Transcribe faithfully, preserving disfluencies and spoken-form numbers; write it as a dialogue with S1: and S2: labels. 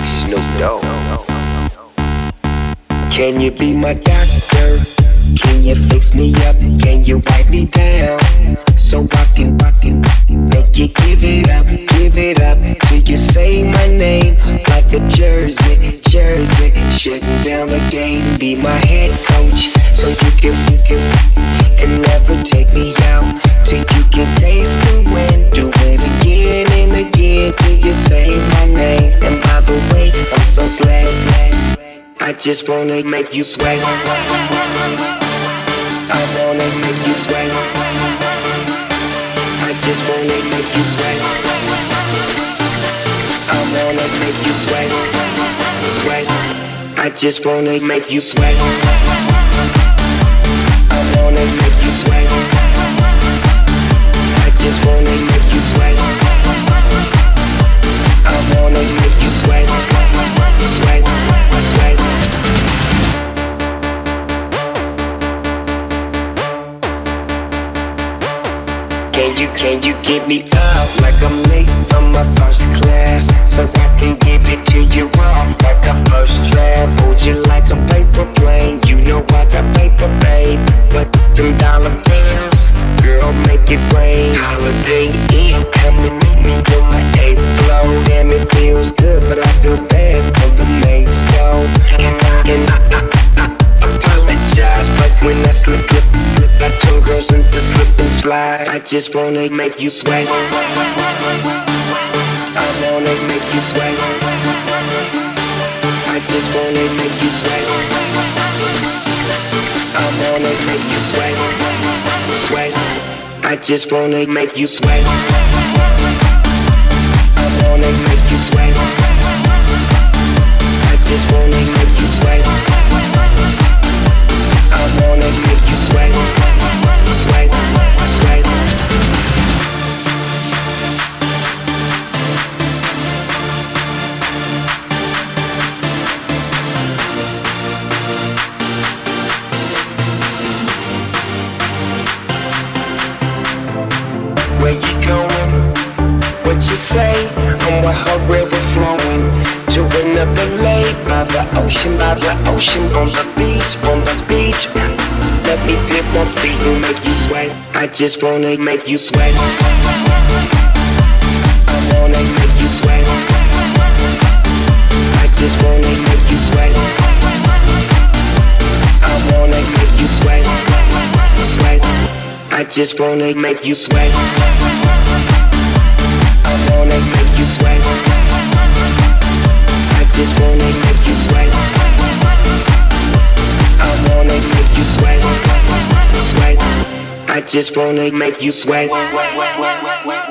S1: Snoop Dogg. Can you be my doctor? Can you fix me up? Can you wipe me down? So I can, I can make you give it up, give it up till you say my name like a jersey, jersey. Shutting down the game, be my head coach, so you can, you can, and never take me out till you can taste the wind. Do it again and again till you say my name. And by the way, I'm so glad, glad. I just wanna make you sweat. I wanna make you sweat. I just wanna make you sweat. I wanna make you sweat. Sweat. I just wanna make you sweat. I wanna make you sweat. I just wanna make you sweat. I wanna make you sweat. Sweat. Sweat. Can you, can you get me up like I'm late from my first class, so I can give it to you off like a first draft? Hold you like a paper plane, you know I got paper, babe. But them dollar bills, girl, make it rain. Holiday Inn, come and meet me on my eighth floor. Damn, it feels good, but I feel bad for the maids, though. And I, and I, I, I apologize, but when I slip, slip, slip, I turn girls into slip and slide. I just wanna make you sweat. I wanna make you sweat. I just wanna make you sweat. I wanna make you sweat. Sweat. I just wanna make you sweat. I wanna make you sweat. I just wanna make you sweat. I wanna make you sweat. Sweat. Sweat. Where you going? What you say? I'm with her river flowing to another lake by the ocean, by the ocean, on the beach, on the beach. Let me dip my feet and make you sweat. I just wanna make you sweat. I wanna make you sweat. I just wanna make you sweat. I wanna make you sweat. Sweat. I just wanna make you sweat. I wanna make you sweat. I just wanna make you sweat. I wanna make you sweat. Sweat. I just wanna make you sweat.